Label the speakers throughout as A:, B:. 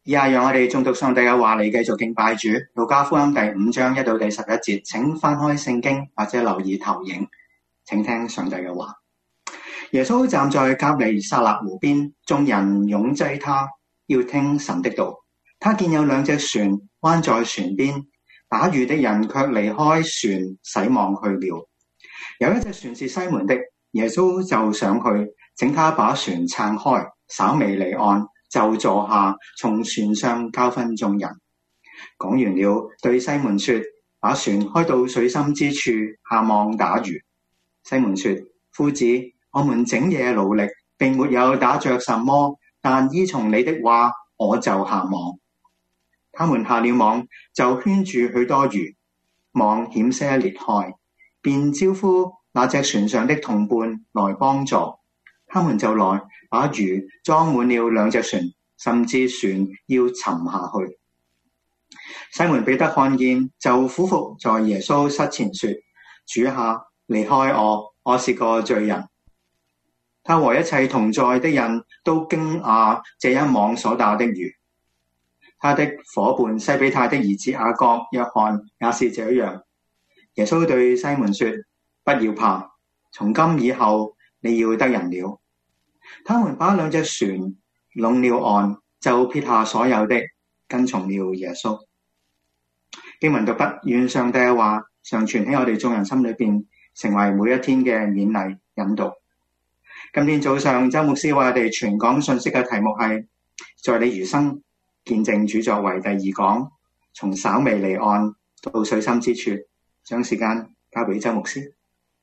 A: 以下讓我哋誦讀上帝嘅話嚟繼續敬拜主。路加福音第5章1到第11節，請翻開聖經或者留意投影，請聽上帝嘅話。耶穌站在革尼撒勒湖邊，眾人擁擠他，要聽神的道。他見有2隻船彎在船邊，打魚的人卻離開船洗網去了。有一隻船是西門的，耶穌就上去，請他把船撐開，稍微離岸，就坐下，從船上教訓眾人。講完了，對西門說：把船開到水深之處，下網打魚。西門說：夫子，我們整夜勞力，並沒有打着什麼，但依從你的話，我就下網。他們下了網，就圈住許多魚，網險些裂開，便招呼那隻船上的同伴來幫助。他們就來把魚裝滿了2隻船，甚至船要沉下去。西門彼得看見，就俯伏在耶穌膝前說：主啊，離開我，我是個罪人。他和一切同在的人都驚訝這一網所打的魚。他的夥伴西比泰的兒子雅各、約翰也是這樣。耶穌對西門說：不要怕，從今以後你要得人了。他們把2隻船攏了岸，就撇下所有的，跟從了耶穌。經文讀畢，願上帝嘅話常存喺我哋眾人心裏邊，成為每一天嘅勉勵引導。今天早上周牧師為我哋傳講信息嘅題目係在你餘生見證主作為第2講，從稍微離岸到水深之處。將時間交俾周牧師。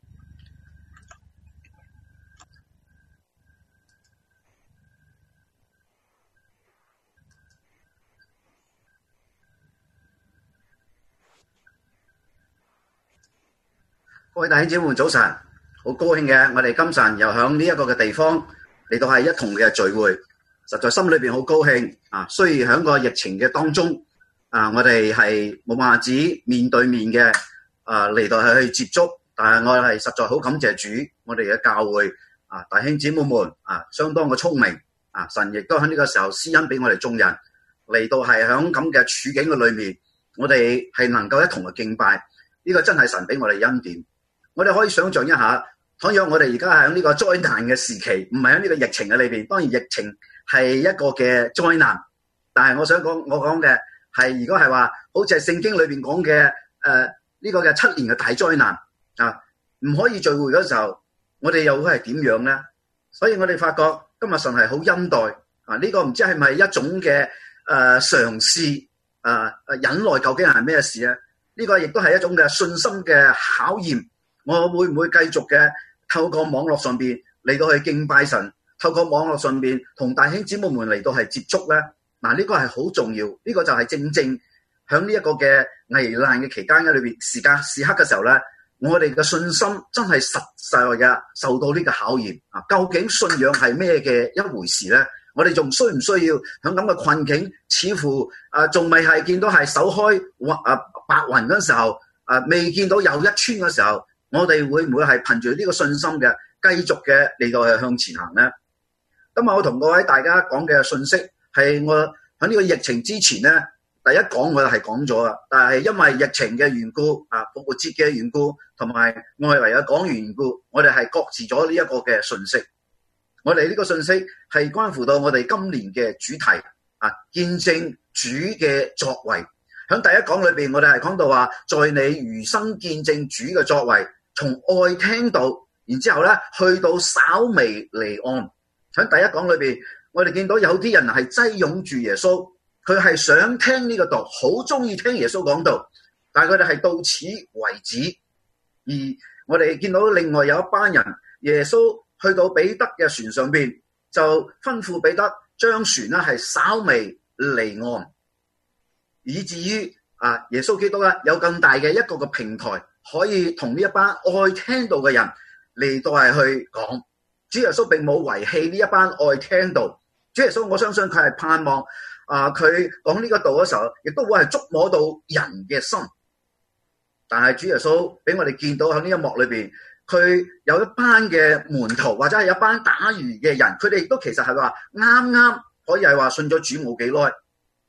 B: 各位弟兄姊妹早晨，好高興嘅，我哋今晨又響呢一個嘅地方嚟到係一同嘅聚會，實在心裏邊好高興啊！雖然響個疫情嘅當中啊，我哋係冇辦法子面對面嘅嚟到係去接觸，但係我係實在好感謝主，我哋嘅教會啊，弟兄姊妹們啊，相當嘅聰明啊，神亦都喺呢個時候施恩俾我哋眾人嚟到係響咁嘅處境嘅裏面，我哋係能夠一同嘅敬拜，呢個真係神俾我哋恩典。我哋可以想象一下，倘若我哋而家喺呢個災難嘅時期，唔係喺呢個疫情嘅裏邊，當然疫情係一個嘅災難，但係我想講，我講嘅係如果係話，好似係聖經裏邊講嘅呢個嘅7年嘅大災難啊，唔可以聚會嗰時候，我哋又會係點樣咧？所以我哋發覺今日神係好恩待啊！呢個唔知係咪一種嘅嘗試忍耐究竟係咩事咧？呢個亦都係一種嘅信心嘅考驗。我會唔會繼續嘅透過網絡上邊嚟到去敬拜神，透過網絡上邊同弟兄姊妹們嚟到係接觸咧？嗱，呢個係好重要，呢個就係正正響呢一個嘅危難嘅期間嘅裏邊時刻嘅時候咧，我哋嘅信心真係實在嘅受到呢個考驗啊！究竟信仰係咩嘅一回事咧？我哋仲需唔需要響咁嘅困境，似乎仲未係見到係手開白雲嗰時候未見到有一村嘅時候，我哋會唔會係憑住呢個信心嘅繼續嘅嚟到係向前行呢？今日我同各位大家講嘅信息係我喺呢個疫情之前呢，第一講我係講咗啦，但係因為疫情嘅緣故復活節嘅緣故，同埋外圍嘅講完緣故，我哋係擱置咗呢一個嘅信息。我哋呢個信息係關乎到我哋今年嘅主題見證主嘅作為。喺第一講裏邊，我哋係講到話，在你餘生見證主嘅作為，從愛聽到，然之後咧去到稍微離岸。喺第一講裏邊，我哋見到有啲人係擠擁住耶穌，佢係想聽呢個道，好中意聽耶穌講道，但係佢哋係到此為止。而我哋見到另外有一班人，耶穌去到彼得嘅船上邊，就吩咐彼得將船咧係稍微離岸。以至於耶穌基督咧有更大嘅一個嘅平台，可以同呢一班愛聽道嘅人嚟到係去講。主耶穌並冇遺棄呢一班愛聽道。主耶穌我相信佢係盼望佢講呢個道嘅時候，亦都會係觸摸到人嘅心。但係主耶穌俾我哋見到喺呢一幕裏邊，佢有一班嘅門徒或者係有一班打魚嘅人，佢哋亦都其實係話啱啱可以係話信咗主冇幾耐。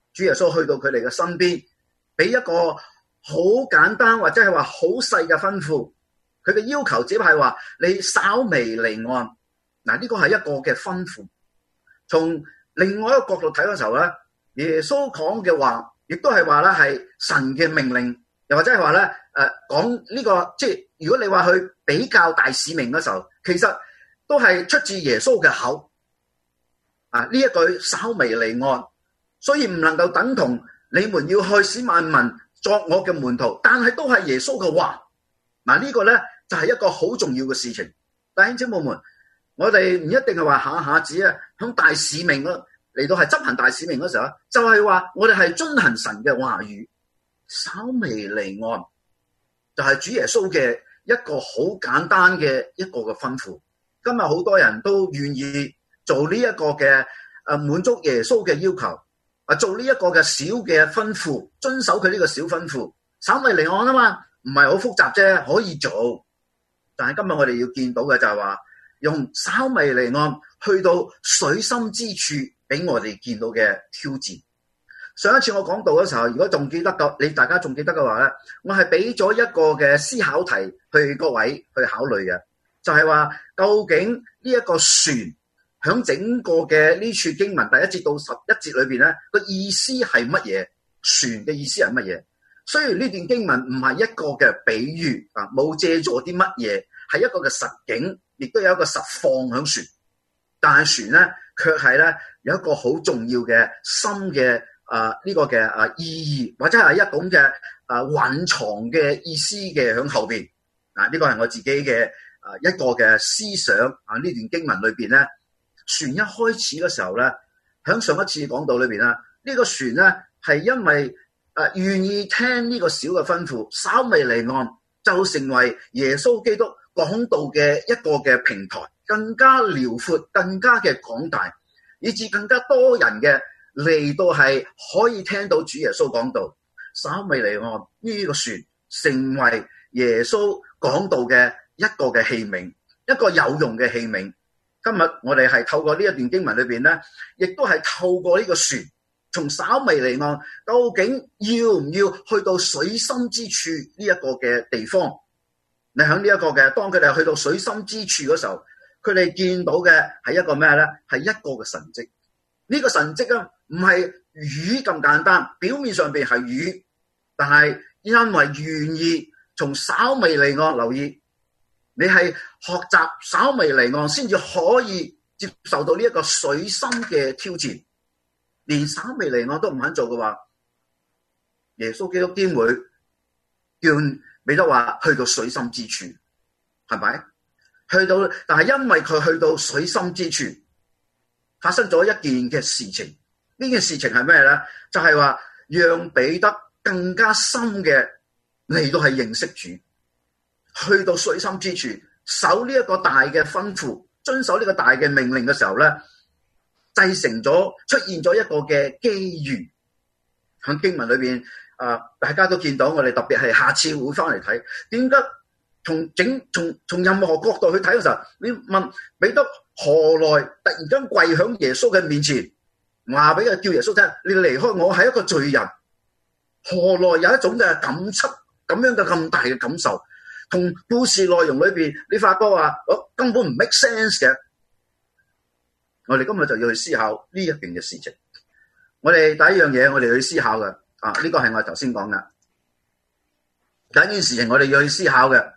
B: 主耶穌去到佢哋嘅身邊，俾一個好簡單或者係話好細嘅吩咐。佢嘅要求只係話你稍微離岸。嗱，呢個係一個嘅吩咐。從另外一個角度睇嘅時候咧，耶穌講嘅話，亦都係話咧係神嘅命令，又或者係話咧講呢個，即係如果你話去比較大使命嘅時候，其實都係出自耶穌嘅口。呢一句稍微離岸，所以唔能夠等同你們要去使萬民作我嘅門徒，但係都係耶穌嘅話。呢個咧就係一個好重要嘅事情。弟兄姊妹們，我哋唔一定係話下下子響大使命咯，嚟到係執行大使命嗰時候，就係話我哋係遵行神嘅話語，稍微離岸，就係主耶穌嘅一個好簡單嘅一個嘅吩咐。今日好多人都願意做呢一個嘅滿足耶穌嘅要求，做呢一個嘅小嘅吩咐，遵守佢呢個小吩咐，稍微離岸啊嘛，唔係好複雜啫，可以做。但係今日我哋要見到嘅就係話，用稍微離岸去到水深之處，俾我哋見到嘅挑戰。上一次我講到嘅時候，如果仲記得嘅，大家仲記得嘅話咧，我係俾咗一個嘅思考題去各位去考慮嘅，就係話究竟呢一個船響整個嘅呢處經文第1節到11節裏邊咧，個意思係乜嘢？船嘅意思係乜嘢？雖然呢段經文唔係一個嘅比喻冇借助啲乜嘢，係一個嘅實景，亦都有一個實況響船，但係船咧卻係咧有一個好重要嘅深嘅呢個嘅意義，或者係一種嘅蘊藏嘅意思嘅響後邊。呢個係我自己嘅一個嘅思想。呢段經文裏邊咧，船一開始嘅時候咧，響上一次講道裏邊啦，呢個船咧係因為願意聽呢個小嘅吩咐，稍微離岸，就成為耶穌基督講道嘅一個嘅平台，更加遼闊，更加嘅廣大，以至更加多人嘅嚟到係可以聽到主耶穌講道。稍微離岸，呢個船成為耶穌講道嘅一個嘅器皿，一個有用嘅器皿。今日我哋係透過呢一段經文裏邊咧，亦都係透過呢個船，從稍微離岸，究竟要唔要去到水深之處呢一個嘅地方？你喺呢一個嘅，當佢哋去到水深之處嗰時候，佢哋見到嘅係一個咩咧？係一個嘅神蹟。呢個神蹟啊，唔係魚咁簡單，表面上邊係魚，但係因為願意從稍微離岸，留意你係學習稍微離岸，先至可以接受到呢一個水深嘅挑戰。連稍微離岸都唔肯做嘅話，耶穌基督點會叫彼得話去到水深之處？係咪？去到，但係因為佢去到水深之處，發生咗一件嘅事情。呢件事情係咩咧？就係話讓彼得更加深嘅嚟到係認識主，去到水深之處，守呢一個大嘅吩咐，遵守呢個大嘅命令嘅時候咧，製成咗出現咗一個嘅機遇。喺經文裏邊大家都見到，我哋特別係下次會翻嚟睇，點解從任何角度去睇嘅時候，你問彼得何來突然間跪響耶穌嘅面前，話俾佢叫耶穌聽，你離開我係一個罪人，何來有一種嘅感觸咁樣嘅咁大嘅感受？同故事內容裏邊，你發覺話根本唔 make sense 嘅。我哋今日就要去思考呢一件嘅事情。我哋第一樣嘢，我哋去思考嘅呢個係我頭先講嘅第一件事情，我哋要去思考嘅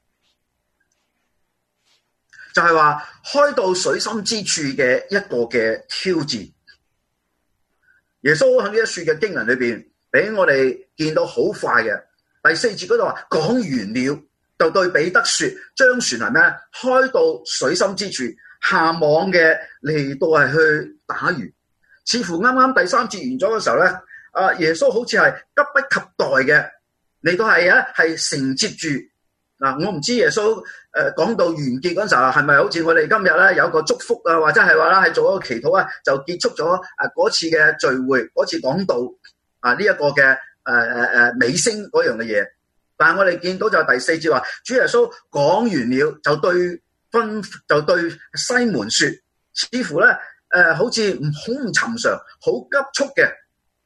B: 就係話開到水深之處嘅一個嘅挑戰。耶穌喺呢一處嘅經文裏邊，俾我哋見到好快嘅第4節嗰度話，講完了就對彼得說，將船係咩？開到水深之處，下網嘅嚟到係去打魚。似乎啱啱第3節完咗嘅時候咧，耶穌好似係急不及待嘅嚟到係承接住。我唔知耶穌講到完結嗰陣時候係咪好似我哋今日咧有個祝福啊，或者係話啦係做一個祈禱啊，就結束咗嗰次嘅聚會，嗰次講道呢一個嘅尾聲嗰樣嘅嘢。但係我哋見到就第4節話，主耶穌講完了就對西門說，似乎咧好似好唔尋常，好急促嘅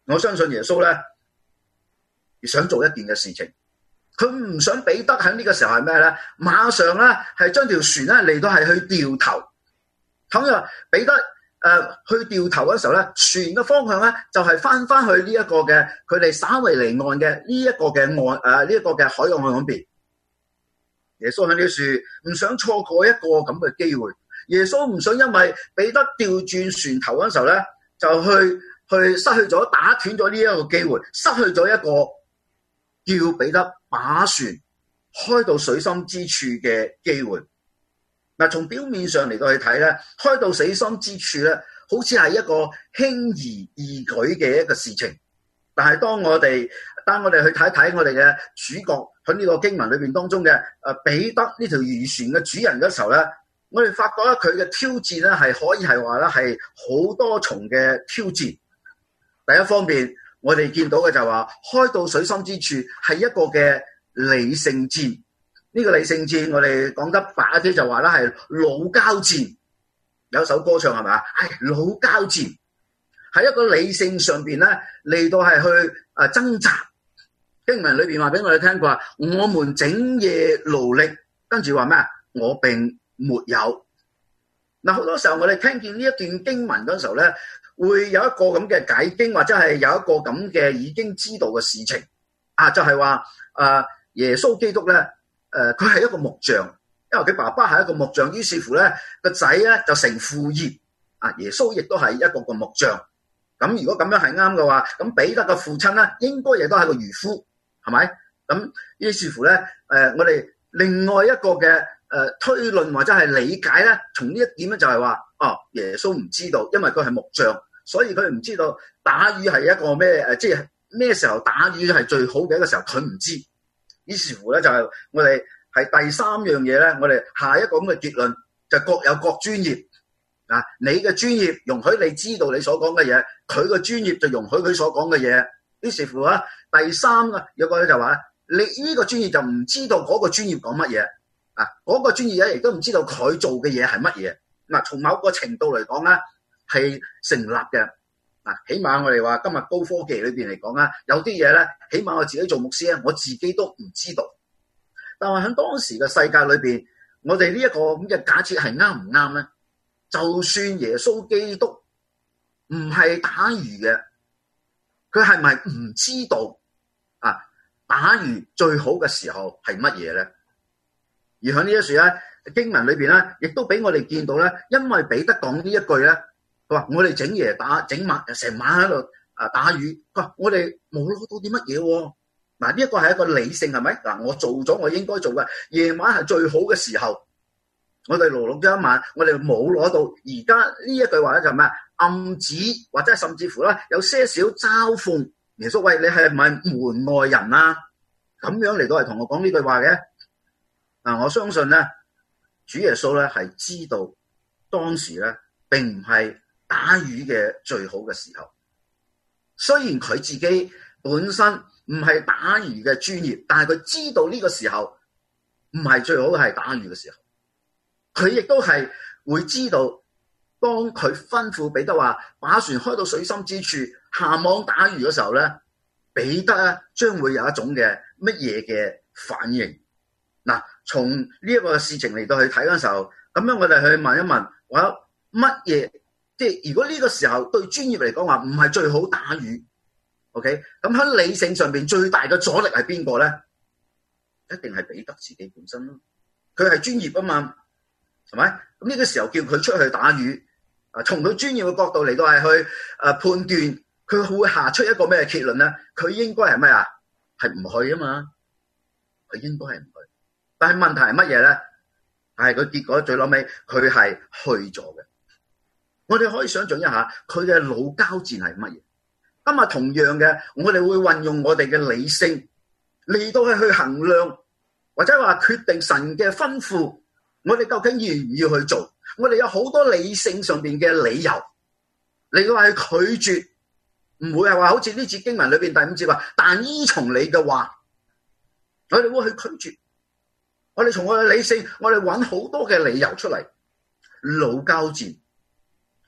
B: 我相信耶穌咧想做一件嘅事情，佢唔想彼得喺呢個時候係咩咧？馬上咧係將條船咧嚟到係去掉頭。咁就彼得去掉頭嘅時候咧，船嘅方向咧就係翻去呢一個嘅佢哋稍為離岸嘅呢一個嘅呢一個嘅海岸嗰邊。耶穌喺呢處唔想錯過一個咁嘅機會。耶穌唔想因為彼得調轉船頭嗰時候咧，就去失去咗打斷咗呢一個機會，失去咗一個叫彼得把船開到水深之處嘅機會。嗱，從表面上嚟到去睇咧，開到水深之處咧，好似係一個輕而易舉嘅一個事情。但係當我哋去睇睇我哋嘅主角喺呢個經文裏邊當中嘅彼得呢條漁船嘅主人嘅時候咧，我哋發覺咧佢嘅挑戰咧係可以係話咧係好多重嘅挑戰。第一方面，我哋見到嘅就係話開到水深之處係一個嘅理性戰。呢個理性戰，我哋講得白一啲就話咧係老交戰。有首歌唱係咪啊？老交戰係一個理性上邊咧嚟到係去掙扎。經文裏邊話俾我哋聽，佢話我們整夜勞力，跟住話咩啊？我並沒有。嗱，好多時候我哋聽見呢一段經文嗰時候咧，會有一個咁嘅解經，或者係有一個咁嘅已經知道嘅事情就係話耶穌基督咧，佢係一個木匠，因為佢爸爸係一個木匠，於是乎咧個仔咧就成父業。耶穌亦都係一個木匠。咁如果咁樣係啱嘅話，咁彼得嘅父親咧應該亦都係個漁夫，係咪？咁於是乎咧，我哋另外一個嘅推論或者係理解咧，從呢一點咧就係話，耶穌唔知道，因為佢係木匠，所以佢唔知道打魚係一個咩即係咩時候打魚係最好嘅一個時候，佢唔知。於是乎咧就係我哋係第三樣嘢咧，我哋下一個咁嘅結論就各有各專業。你嘅專業容許你知道你所講嘅嘢，佢嘅專業就容許佢所講嘅嘢。於是乎第三個有個咧就話你呢個專業就唔知道嗰個專業講乜嘢，嗰個專業咧亦都唔知道佢做嘅嘢係乜嘢。從某個程度嚟講咧係成立嘅。起碼我哋話今日高科技裏邊嚟講啦，有啲嘢咧，起碼我自己做牧師咧，我自己都唔知道。但係喺當時嘅世界裏邊，我哋呢一個咁嘅假設係啱唔啱咧？就算耶穌基督唔係打魚嘅，佢係咪唔知道打魚最好嘅時候係乜嘢咧？而喺呢一處咧經文裏邊咧，亦都俾我哋見到咧，因為彼得講呢一句咧，佢話我哋整夜整晚成晚喺度打魚，佢話我哋冇攞到啲乜嘢喎。呢一個係一個理性係咪？我做咗我應該做嘅，夜晚係最好嘅時候。我哋勞碌咗一晚，我哋冇攞到。而家呢一句話咧就係咩？暗指或者甚至乎咧有些少嘲諷耶穌，喂，你係咪門外人啊？咁樣嚟到係同我講呢句話嘅。我相信咧，主耶穌咧係知道當時咧並唔係打魚嘅最好嘅時候。雖然佢自己本身唔係打魚嘅專業，但係佢知道呢個時候唔係最好係打魚嘅時候。佢亦都係會知道，當佢吩咐彼得話把船開到水深之處下網打魚嘅時候咧，彼得咧將會有一種嘅乜嘢嘅反應。從呢一個事情嚟到去睇嗰時候，咁樣我哋去問一問，話乜嘢？即係如果呢個時候對專業嚟講話唔係最好打魚 ，OK？ 咁喺理性上邊最大嘅阻力係邊個咧？一定係彼得自己本身咯，佢係專業啊嘛。係咪？咁呢個時候叫佢出去打魚，從佢專業嘅角度嚟到係去判斷，佢會下出一個咩結論咧？佢應該係咩啊？係唔去啊嘛？佢應該係唔去。但係問題係乜嘢咧？係佢結果最後尾佢係去咗嘅。我哋可以想象一下佢嘅老交戰係乜嘢？今日同樣嘅，我哋會運用我哋嘅理性嚟到去衡量，或者話決定神嘅吩咐。我哋究竟要唔要去做？我哋有好多理性上邊嘅理由嚟到係拒絕，唔會係話好似呢節經文裏邊第5節話，但依從你嘅話，我哋會去拒絕。我哋從我嘅理性，我哋揾好多嘅理由出嚟，老交戰。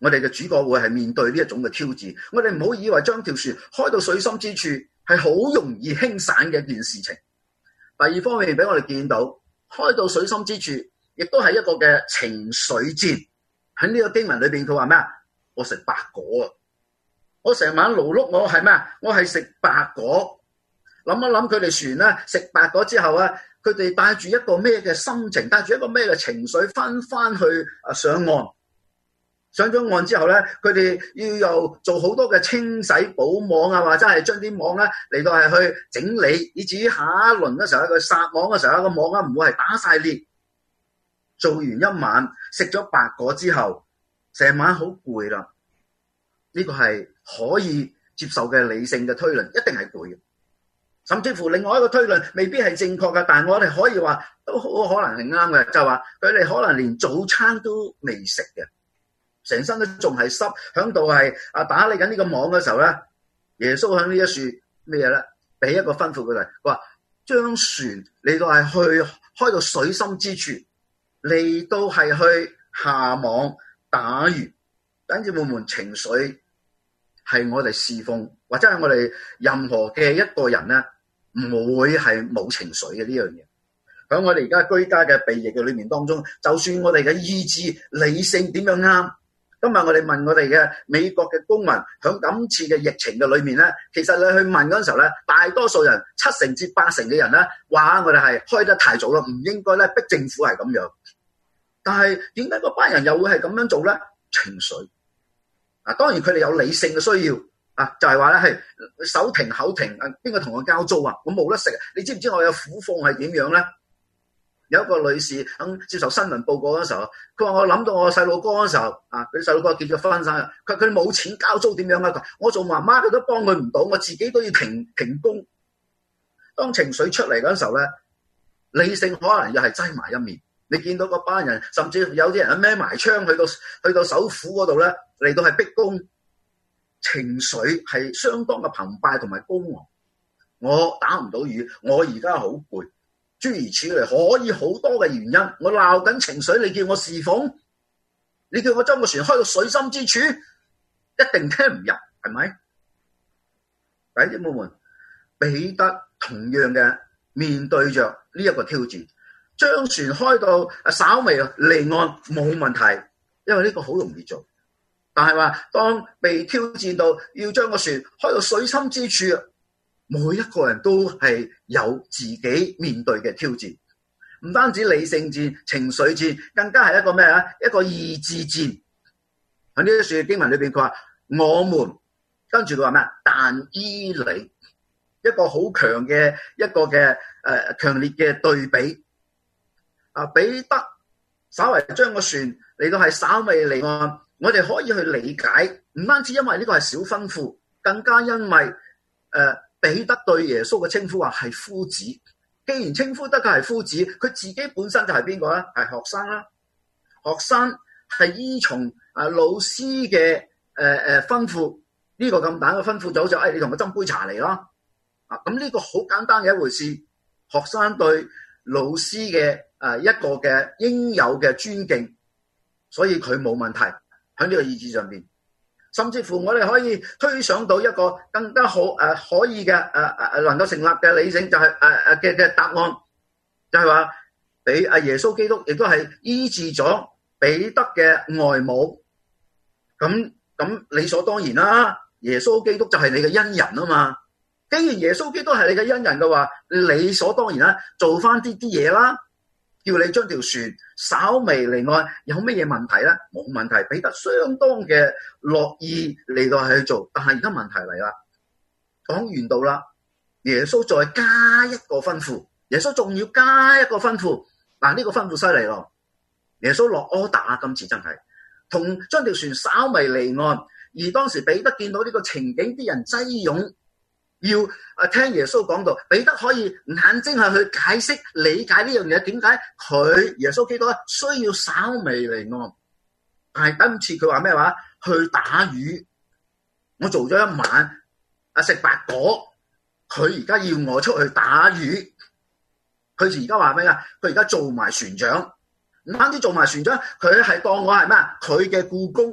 B: 我哋嘅主角會係面對呢一種嘅挑戰。我哋唔好以為將條船開到水深之處係好容易輕散嘅一件事情。第二方面俾我哋見到，開到水深之處亦都係一個嘅情緒戰。喺呢個經文裏邊佢話咩啊？我食白果啊！我成晚勞碌，我係咩啊？我係食白果。諗一諗佢哋船咧食白果之後啊，佢哋帶住一個咩嘅心情，帶住一個咩嘅情緒翻去上岸。上咗岸之後咧，佢哋要又做好多嘅清洗補網啊，或者係將啲網咧嚟到係去整理，以至於下一輪嘅時候，佢撒網嘅時候，個網啊唔會係打晒裂。做完一晚食咗白果之後，成晚好攰啦。呢個係可以接受嘅理性嘅推論，一定係攰嘅。甚至乎另外一個推論未必係正確嘅，但係我哋可以話都好可能係啱嘅，就係話佢哋可能連早餐都未食嘅。成身都仲係濕，響度係打理緊呢個網嘅時候咧，耶穌響呢一樹咩嘢咧？俾一個吩咐佢哋，佢話將船嚟到係去開到水深之處，嚟到係去下網打魚。等住我們情緒係我哋侍奉，或者係我哋任何嘅一個人咧，唔會係冇情緒嘅呢樣嘢。喺我哋而家居家嘅避疫嘅裏面當中，就算我哋嘅意志理性點樣啱。今日我哋問我哋嘅美國嘅公民，響今次嘅疫情嘅裏面咧，其實你去問嗰陣時候咧，大多數人7成至8成嘅人咧，話我哋係開得太早啦，唔應該咧逼政府係咁樣。但係點解嗰班人又會係咁樣做咧？情緒當然佢哋有理性嘅需要就係話咧係手停口停，邊個同我交租啊？我冇得食，你知唔知我有苦況係點樣咧？有一個女士肯接受新聞報告嗰時候，佢話我諗到我細路哥嗰時候佢啲細路哥結咗婚生日，佢冇錢交租點樣啊？我做媽媽佢都幫佢唔到，我自己都要停工。當情緒出嚟嗰時候咧，理性可能又係擠埋一面。你見到嗰班人，甚至有啲人孭埋槍去到首府嗰度咧，嚟到係逼宮，情緒係相當嘅澎湃同埋高昂。我打唔到魚，我而家好攰。諸如此類，可以好多嘅原因。我鬧緊情緒，你叫我侍奉，你叫我將個船開到水深之處，一定聽唔入，係咪？弟兄姊妹們，彼得同樣嘅面對着呢一個挑戰，將船開到稍微離岸冇問題，因為呢個好容易做。但係話當被挑戰到要將個船開到水深之處，每一個人都係有自己面對嘅挑戰，唔單止理性戰、情緒戰，更加係一個咩啊？一個意志戰。喺呢一處經文裏邊，佢話我們，跟住佢話咩？但依你，一個好強嘅一個嘅強烈嘅對比。彼得稍微將個船嚟到係稍微離岸，我哋可以去理解，唔單止因為呢個係小吩咐，更加因為彼得對耶穌嘅稱呼話係夫子。既然稱呼得佢係夫子，佢自己本身就係邊個咧？係學生啦。學生係依從老師嘅吩咐，呢個咁大嘅吩咐就好似你同我斟杯茶嚟咯。咁呢個好簡單嘅一回事。學生對老師嘅一個嘅應有嘅尊敬，所以佢冇問題喺呢個意志上邊。甚至乎我哋可以推想到一個更加好可以嘅能夠成立嘅理性，就係嘅答案，就係話俾耶穌基督亦都係醫治咗彼得嘅外母。咁理所當然啦，耶穌基督就係你嘅恩人啊嘛。既然耶穌基督係你嘅恩人嘅話，理所當然啦，做翻啲嘢啦。叫你將條船稍微離岸，有乜嘢問題咧？冇問題，彼得相當嘅樂意嚟到去做。但係而家問題嚟啦，講完到啦，耶穌再加一個吩咐，耶穌仲要加一個吩咐。呢個吩咐犀利咯，耶穌落 order，今次真係同將條船稍微離岸。而當時彼得見到呢個情景，啲人擠擁，要聽耶穌講到，彼得可以眼睛係去解釋理解呢樣嘢，點解佢耶穌基督需要稍微離岸。但係今次佢話咩話？去打魚。我做咗一晚食白果，佢而家要我出去打魚。佢而家話咩啊？佢而家做埋船長，唔單止做埋船長，佢係當我係咩啊？佢嘅僱工。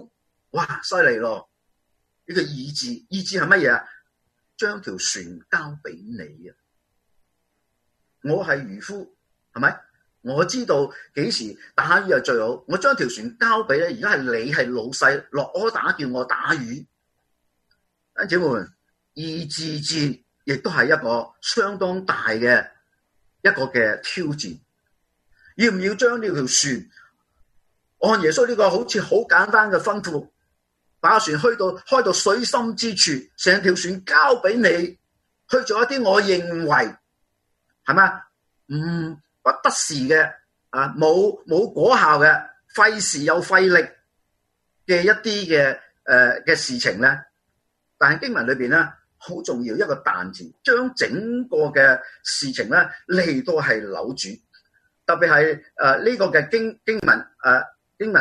B: 哇，犀利咯！呢個意志係乜嘢啊？將條船交俾你啊！我係漁夫，係咪？我知道幾時打魚係最好，我將條船交俾你。而家係你係老細，落柯打叫我打魚。弟兄姊妹，意志戰亦都係一個相當大嘅一個嘅挑戰。要唔要將呢條船按耶穌呢個好似好簡單嘅吩咐，把船開到水深之處，成條船交俾你去做一啲我認為係咪不得時嘅冇果效嘅費時又費力嘅一啲嘅事情咧？但係經文裏邊咧好重要一個但字，將整個嘅事情咧嚟到係扭轉，特別係呢個嘅經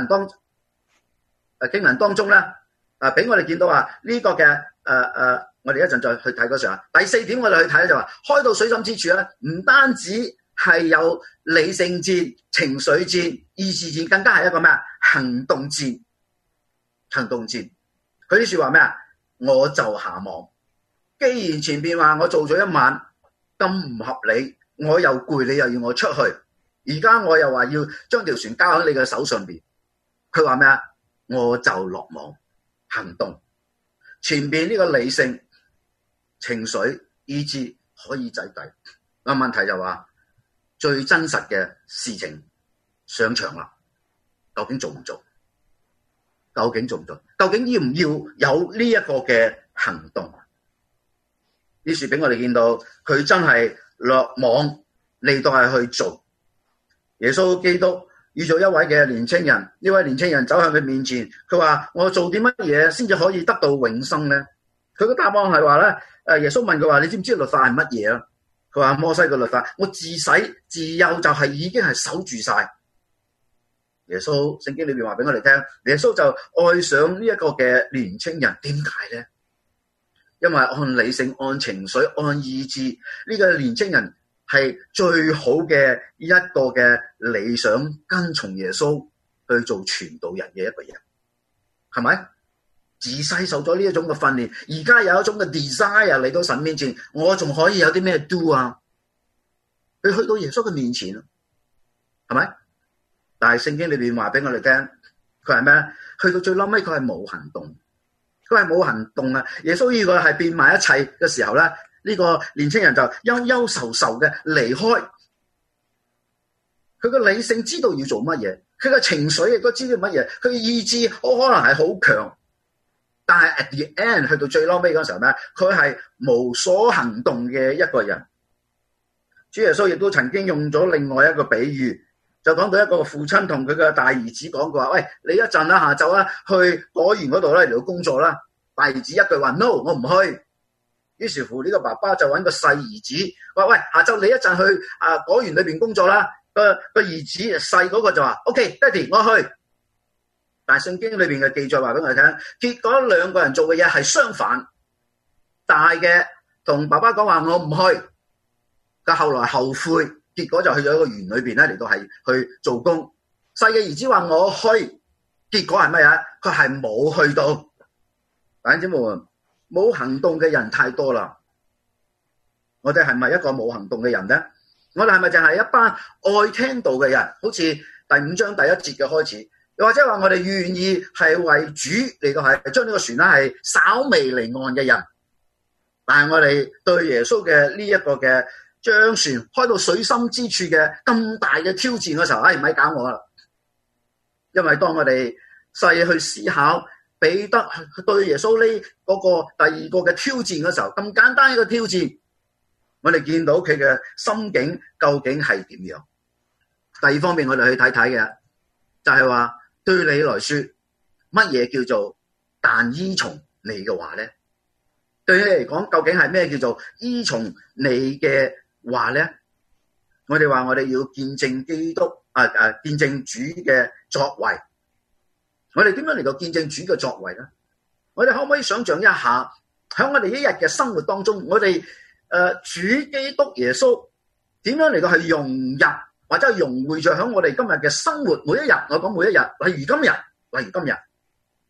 B: 文當中咧俾我哋見到呢個嘅我哋一陣再去睇嗰時候，第四點我哋去睇咧就話開到水深之處咧，唔單止係有理性戰、情緒戰、意志戰，更加係一個咩行動戰。行動戰，佢啲說話咩我就下網。既然前邊話我做咗一晚咁唔合理，我又攰，你又要我出去，而家我又話要將條船交喺你嘅手上邊，佢話咩我就落網行動。前邊呢個理性、情緒、意志可以制抵，個問題就話最真實嘅事情上場啦，究竟做唔做？究竟做唔做？究竟要唔要有呢一個嘅行動？於是俾我哋見到佢真係落網嚟到係去做。耶穌基督遇咗一位嘅年青人，呢位年青人走向佢面前，佢話我做啲乜嘢先至可以得到永生呢？佢個答案係話咧，耶穌問佢話你知唔知律法係乜嘢啊？佢話摩西嘅律法，我自細自幼就係已經係守住晒。耶穌聖經裏邊話俾我哋聽，耶穌就愛上呢一個嘅年青人，點解咧？因為按理性、按情緒、按意志，呢個年青人係最好嘅一個嘅理想，跟從耶穌去做傳道人嘅一個人，係咪？自細受咗呢一種嘅訓練，而家有一種嘅 desire 嚟到神面前，我仲可以有啲咩 do 啊？佢去到耶穌嘅面前，係咪？但係聖經裏邊話俾我哋聽，佢係咩？去到最嬲尾，佢係冇行動，佢係冇行動啊！耶穌呢個係變埋一切嘅時候咧，呢個年青人就憂憂愁愁嘅離開。佢個理性知道要做乜嘢，佢個情緒亦都知道乜嘢，佢嘅意志好可能係好強，但係 at the end 去到最嬲尾嗰時候咧，佢係無所行動嘅一個人。主耶穌亦都曾經用咗另外一個比喻。就講到一個父親同佢嘅大兒子講過話，喂，你一陣下晝去果園嗰度嚟到工作啦。大兒子一句話 no， 我唔去。於是乎呢個爸爸就揾個細兒子話，喂，下晝你一陣去果園裏邊工作啦。個兒子細嗰個就話 OK， 爹哋我去。但係聖經裏邊嘅記載話俾我哋聽，結果兩個人做嘅嘢係相反。大嘅同爸爸講話我唔去，佢後來後悔。結果就去咗一個園裏邊咧，嚟到係去做工。細嘅兒子話我去，結果係乜嘢？佢係冇去到。弟兄姊妹，冇行動嘅人太多啦。我哋係咪一個冇行動嘅人咧？我哋係咪淨係一班愛聽道嘅人？好似第5章第1節嘅開始，又或者話我哋願意係為主嚟到係將呢個船咧係稍微離岸嘅人，但係我哋對耶穌嘅呢一個嘅將船開到水深之處嘅咁大嘅挑戰嘅時候，唔係搞我啦。因為當我哋細去思考彼得對耶穌呢嗰個第二個嘅挑戰嘅時候，咁簡單一個挑戰，我哋見到佢嘅心境究竟係點樣？第二方面我哋去睇睇嘅就係話，對你來說乜嘢叫做但依從你嘅話咧？對你嚟講究竟係咩叫做依從你嘅話咧？我哋話我哋要見證基督見證主嘅作為。我哋點樣嚟到見證主嘅作為咧？我哋可唔可以想象一下，喺我哋一日嘅生活當中，我哋主基督耶穌點樣嚟到係融入或者係融匯咗喺我哋今日嘅生活每一日？我講每一日，例如今日，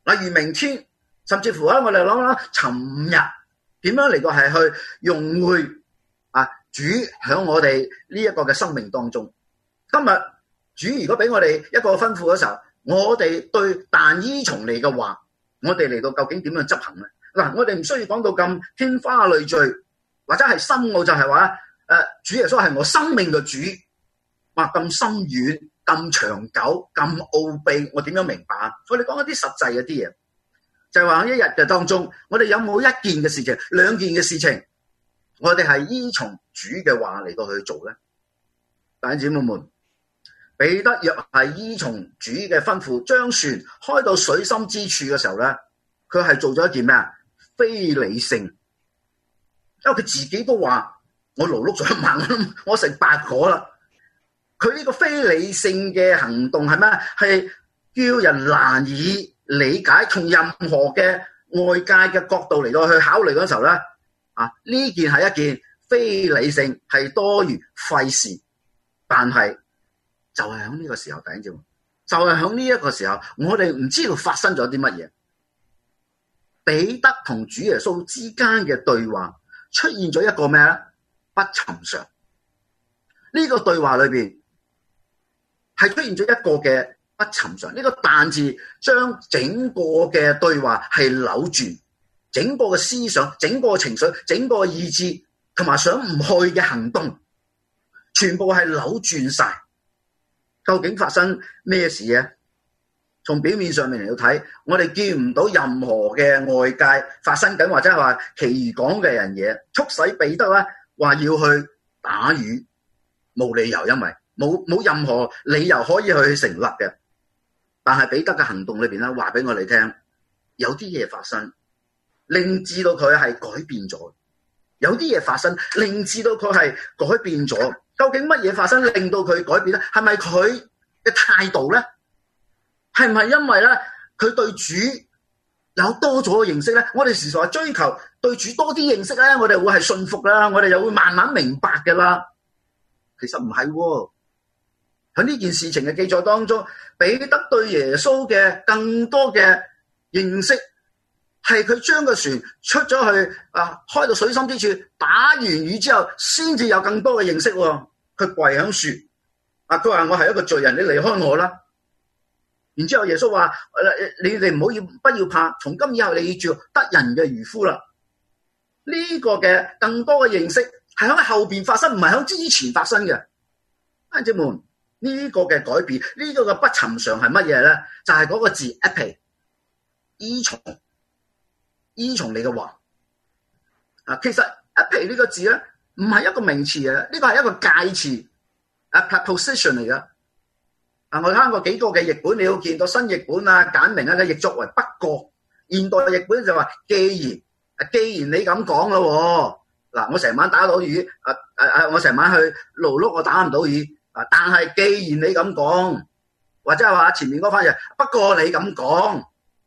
B: 例如明天，甚至乎我哋諗啦，尋日點樣嚟到係去融會主喺我哋呢一個嘅生命當中。今日主如果俾我哋一個吩咐嘅時候，我哋對但依從你嘅話，我哋嚟到究竟點樣執行咧？嗱，我哋唔需要講到咁天花亂墜，或者係深奧，就係話主耶穌係我生命嘅主，咁深遠、咁長久、咁奧秘，我點樣明白啊？我哋講一啲實際嘅啲嘢，就係話喺一日嘅當中，我哋有冇一件嘅事情、兩件嘅事情，我哋係依從主嘅話嚟到去做咧？弟兄姊妹們，彼得若係依從主嘅吩咐，將船開到水深之處嘅時候咧，佢係做咗一件咩啊？非理性，因為佢自己都話我勞碌咗一晚，我食白果啦。佢呢個非理性嘅行動係咩？係叫人難以理解，從任何嘅外界嘅角度嚟到去考慮嗰時候咧，呢件係一件非理性，係多餘費事。但係就係喺呢個時候，弟兄姊妹，就係喺呢一個時候，我哋唔知道發生咗啲乜嘢。彼得同主耶穌之間嘅對話出現咗一個咩咧？不尋常。呢個對話裏邊係出現咗一個嘅不尋常。呢個但字將整個嘅對話係扭轉，整個嘅思想、整個情緒、整個意志同埋想唔去嘅行動，全部係扭轉晒。究竟發生咩事啊？從表面上面嚟到睇，我哋見唔到任何嘅外界發生緊，或者係話其餘講嘅人嘢，促使彼得咧話要去打魚，冇理由，因為冇任何理由可以去成立嘅。但係彼得嘅行動裏邊咧，話俾我哋聽，有啲嘢發生，令至到佢係改變咗；有啲嘢發生，令至到佢係改變咗。究竟乜嘢發生令到佢改變咧？係咪佢嘅態度咧？係唔係因為咧佢對主有多咗嘅認識咧？我哋時常話追求對主多啲認識咧，我哋會係信服啦，我哋又會慢慢明白㗎啦。其實唔係喎，喺呢件事情嘅記載當中，彼得對耶穌嘅更多嘅認識係佢將個船出咗去開到水深之處，打完魚之後先至有更多嘅認識喎。佢跪響樹佢話我係一個罪人，你離開我啦。然之後耶穌話你哋不要怕，從今以後你要做得人嘅漁夫啦。呢個嘅更多嘅認識係喺後邊發生，唔係喺之前發生嘅。弟兄姊妹，呢個嘅改變，呢個嘅不尋常係乜嘢咧？就係嗰個字 epi， 依從你嘅話。其實 epi 呢個字咧唔係一個名詞啊，呢個係一個介詞preposition 嚟㗎。我睇過幾個嘅譯本，你會見到新譯本簡明嘅譯作為不過，現代譯本就話既然你咁講咯，嗱，我成晚打到魚，我成晚去勞碌我打唔到魚，但係既然你咁講，或者係話前面嗰番嘢，不過你咁講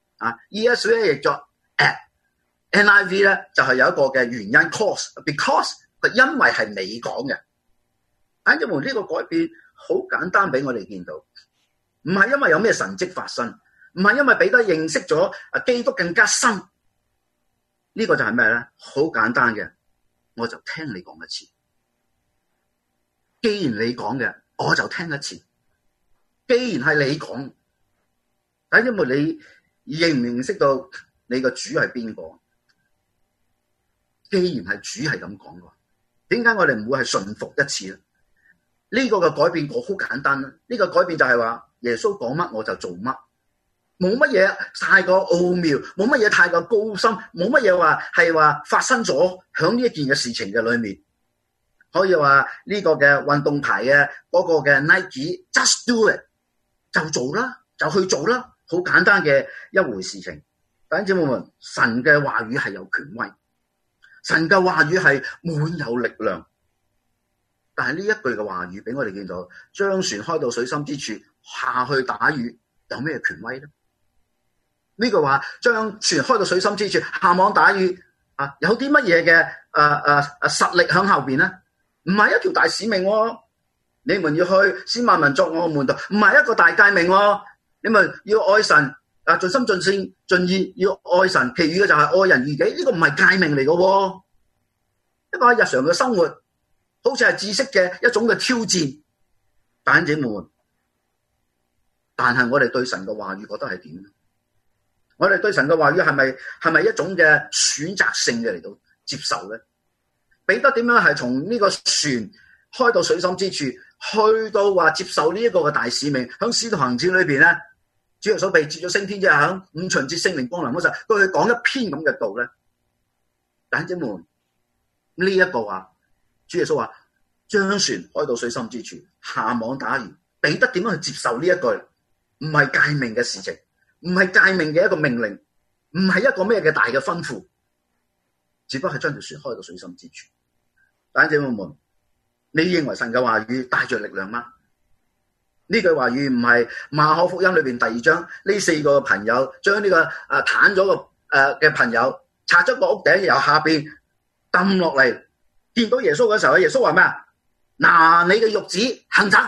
B: ，ESV 咧譯作 NIV 咧就係有一個嘅原因 because 佢因為係你講嘅。弟兄姊妹，呢個改變好簡單俾我哋見到，唔係因為有咩神蹟發生，唔係因為彼得認識咗基督更加深，呢個就係咩咧？好簡單嘅，我就聽你講一次。既然你講嘅，我就聽一次。既然係你講，但係因為你認唔認識到你個主係邊個？既然係主係咁講嘅，點解我哋唔會係順服一次咧？呢個嘅改變我好簡單啦，呢個改變就係話耶穌講乜我就做乜，冇乜嘢太過奧妙，冇乜嘢太過高深，冇乜嘢係話發生咗響呢一件嘅事情嘅裏面，可以話呢個嘅運動牌嘅嗰個嘅 Nike just do it 就做啦，就去做啦，好簡單嘅一回事情。弟兄姊妹們，神嘅話語係有權威，神嘅話語係滿有力量。但係呢一句嘅話語俾我哋見到，將船開到水深之處下去打魚，有咩權威咧？呢句話將船開到水深之處下網打魚有啲乜嘢嘅實力響後邊咧？唔係一條大使命喎，你們要去使萬民作我嘅門徒，唔係一個大誡命喎，你們要愛神盡心盡性盡意要愛神，其餘嘅就係愛人如己。呢個唔係誡命嚟嘅喎，一個喺日常嘅生活，好似係知識嘅一種嘅挑戰。弟兄姊妹們，但係我哋對神嘅話語覺得係點？我哋對神嘅話語係咪一種嘅選擇性嘅嚟到接受咧？彼得點樣係從呢個船開到水深之處，去到話接受呢一個嘅大使命？喺使徒行傳裏邊咧，主耶穌被接咗升天之後，喺五旬節聖靈降臨嗰陣，佢去講一篇咁嘅道咧。弟兄姊妹，呢一個話，主耶穌話將船開到水深之處，下網打魚。彼得點樣去接受呢一句？唔係誡命嘅事情，唔係誡命嘅一個命令，唔係一個咩嘅大嘅吩咐，只不過係將條船開到水深之處。弟兄姊妹們，你認為神嘅話語帶着力量嗎？呢句話語唔係馬可福音裏邊第2章呢4個朋友將呢個癱咗嘅朋友拆咗個屋頂，由下邊抌落嚟，見到耶穌嘅時候，耶穌話咩啊？拿你嘅褥子行走。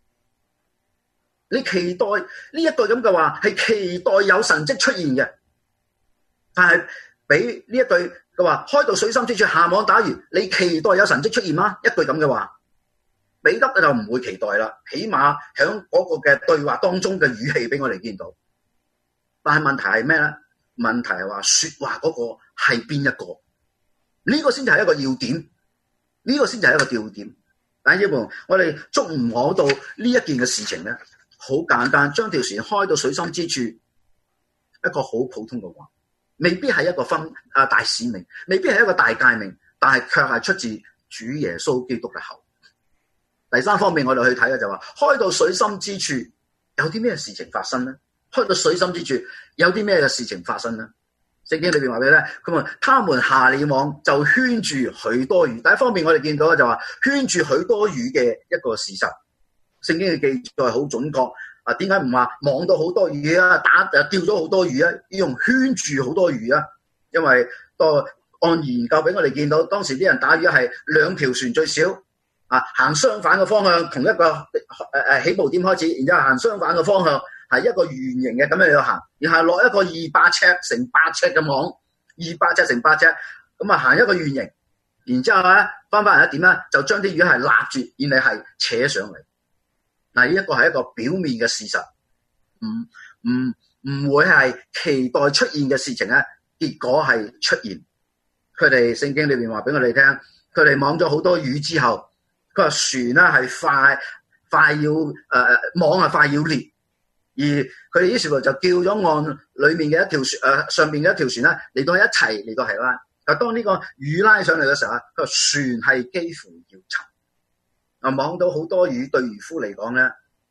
B: 你期待呢一句咁嘅話，係期待有神蹟出現嘅，但係俾呢一句嘅話開到水深之處，下網打魚，你期待有神蹟出現嗎？一句咁嘅話，彼得就唔會期待啦。起碼喺嗰個嘅對話當中嘅語氣俾我哋見到。但係問題係咩咧？問題係話說話嗰個係邊一個？呢個先至係一個要點，呢個先至係一個調點。但係我哋捉唔摸到呢一件嘅事情咧，好簡單，將條船開到水深之處，一個好普通嘅話，未必係一個大使命，未必係一個大誡命，但係卻係出自主耶穌基督嘅口。第三方面，我哋去睇嘅就話，開到水深之處有啲咩事情發生呢？開到水深之處有啲咩嘅事情發生呢？聖經裏邊話俾你咧，佢話他們下了網就圈住許多魚。第一方面我哋見到嘅就話圈住許多魚嘅一個事實。聖經嘅記載好準確啊！點解唔話網到好多魚啊？釣咗好多魚啊？要用圈住好多魚啊？因為按研究俾我哋見到，當時啲人打魚係2條船最少啊，行相反嘅方向，同一個起步點開始，然之後行相反嘅方向，係一個圓形嘅咁樣去行，然後落一個200尺乘8尺嘅網，200尺乘8尺，咁啊行一個圓形，然之後咧翻嚟一點咧，就將啲魚係立住，然後係扯上嚟。嗱，呢一個係一個表面嘅事實，唔會係期待出現嘅事情咧，結果係出現。佢哋聖經裏邊話俾我哋聽，佢哋網咗好多魚之後，佢話船咧係快要網係快要裂，而佢哋於是乎就叫咗岸裏面嘅一條船上面嘅一條船咧嚟到一齊嚟到係拉。但當呢個魚拉上嚟嘅時候，佢話船係幾乎要沉。網到好多魚，對漁夫嚟講咧，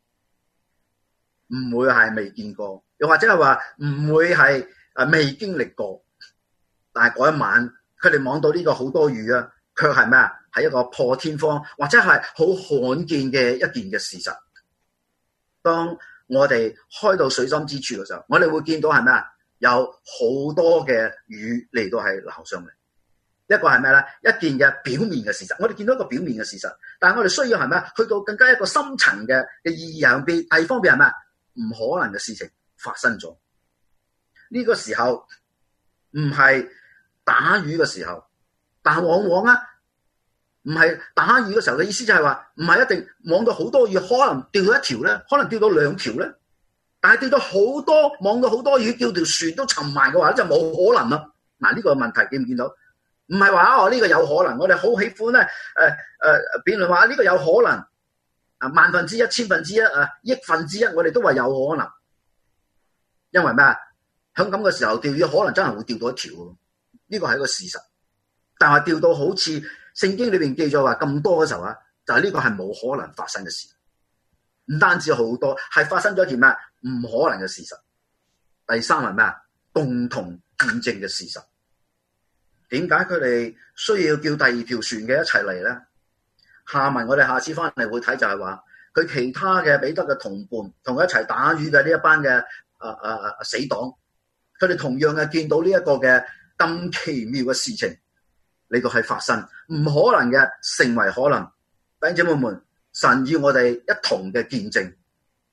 B: 唔會係未見過，又或者係話唔會係未經歷過。但係嗰一晚，佢哋網到呢個好多魚啊，卻係咩啊？係一個破天荒或者係好罕見嘅一件嘅事實。當我哋開到水深之處嘅時候，我哋會見到係咩啊？有好多嘅魚嚟到係撈上嚟。一個係咩咧？一件嘅表面嘅事實，我哋見到一個表面嘅事實，但係我哋需要係咩？去到更加一個深層嘅意義入邊，第二方面係咩？唔可能嘅事情發生咗。呢個時候唔係打魚嘅時候，但係往往唔係打魚嘅時候嘅意思就係話，唔係一定網到好多魚，可能釣到一條咧，可能釣到2條咧，但係釣到好多，網到好多魚，叫條船都沉埋嘅話，就冇可能啦。嗱，呢個問題見唔見到？唔係話呢個有可能，我哋好喜歡咧辯論話呢個有可能萬分之一、千分之一、億分之一，我哋都話有可能，因為咩啊？喺咁嘅時候釣魚可能真係會釣到一條，呢個係一個事實。但係釣到好似聖經裏邊記咗話咁多嘅時候就係呢個係冇可能發生嘅事。唔單止好多，係發生咗一件咩唔可能嘅事實。第三係咩啊？共同見證嘅事實。點解佢哋需要叫第2條船嘅一齊嚟咧？下文我哋下次翻嚟會睇，就係話佢其他嘅彼得嘅同伴同佢一齊打魚嘅呢一班嘅死黨，佢哋同樣嘅見到呢一個嘅咁奇妙嘅事情嚟到係發生，唔可能嘅成為可能。弟兄姊妹們，神要我哋一同嘅見證，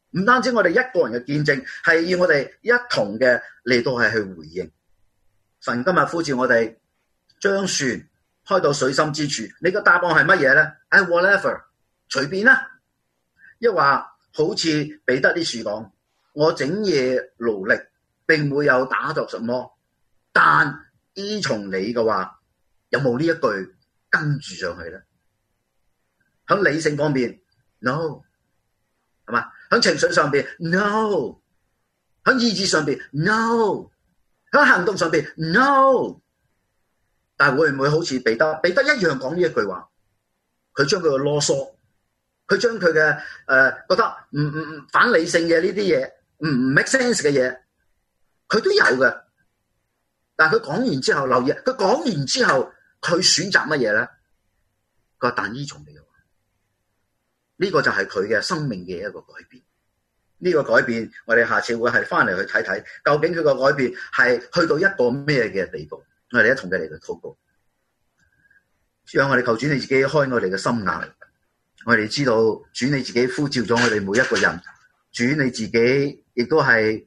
B: 唔單止我哋一個人嘅見證，係要我哋一同嘅嚟到係去回應。神今日呼召我哋將船開到水深之處，你個答案係乜嘢咧？whatever， 隨便啦。一話好似彼得啲書講，我整夜勞力，並沒有打着什麼，但依從你嘅話，有冇呢一句跟住上去咧？喺理性方面 ，no， 係嘛？喺情緒上邊 ，no， 喺意志上邊 ，no， 喺行動上邊 ，no。但係會唔會好似彼得一樣講呢一句話？佢將佢嘅囉嗦，佢將佢嘅覺得唔反理性嘅呢啲嘢，唔 make sense 嘅嘢，佢都有嘅。但係佢講完之後，留意，佢講完之後，佢選擇乜嘢咧？佢話但依從你嘅話，呢個就係佢嘅生命嘅一個改變。呢個改變，我哋下次會係翻嚟去睇睇，究竟佢個改變係去到一個咩嘅地步？我哋一同嘅嚟到禱告，讓我哋求主你自己開我哋嘅心眼，我哋知道主你自己呼召咗我哋每一個人，主你自己亦都係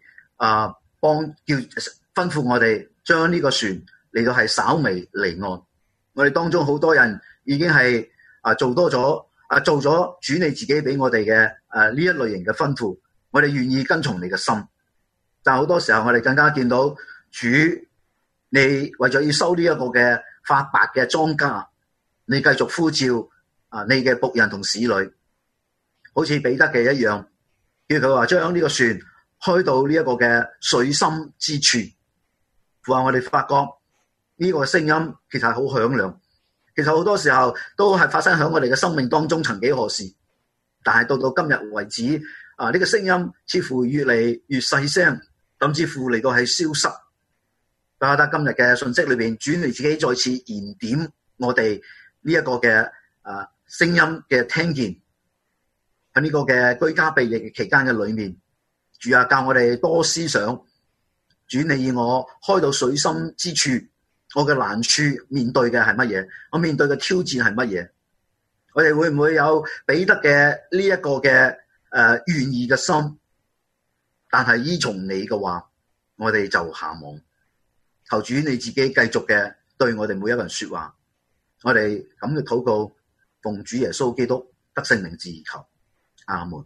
B: 吩咐我哋將呢個船嚟到係稍微離岸。我哋當中好多人已經係做咗主你自己俾我哋嘅呢一類型嘅吩咐，我哋願意跟從你嘅心。但好多時候我哋更加見到主你為咗要收呢一個嘅發白嘅莊稼，你繼續呼召你嘅僕人同使女，好似彼得嘅一樣，叫佢話將呢個船開到呢一個嘅水深之處。話我哋發覺呢個聲音其實係好響亮，其實好多時候都係發生喺我哋嘅生命當中，曾幾何時。但係到今日為止，呢個聲音似乎越嚟越細聲，甚至乎嚟到係消失。但係今日嘅信息裏邊，主你自己再次燃點我哋呢一個嘅聲音嘅聽見，喺呢個嘅居家避疫期間嘅裏面，主啊，教我哋多思想，主你以我開到水深之處，我嘅難處面對嘅係乜嘢？我面對嘅挑戰係乜嘢？我哋會唔會有彼得嘅呢一個嘅願意嘅心？但係依從你嘅話，我哋就下網。求主你自己繼續嘅對我哋每一個人說話，我哋咁嘅禱告，奉主耶穌基督得勝名字而求，阿門。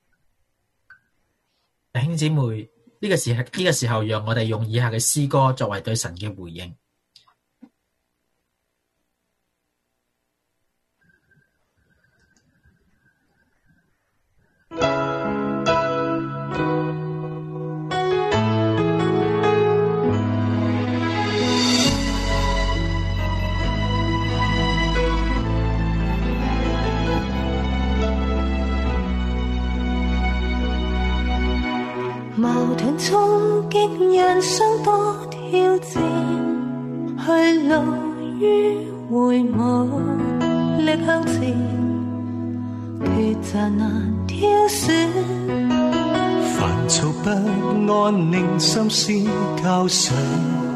C: 弟兄姊妹，呢個時候，讓我哋用以下嘅詩歌作為對神嘅回應。
D: 矛盾衝擊人生多挑戰，去路於回望，力向前，抉擇難挑選。
E: 煩躁不安，令心思交上。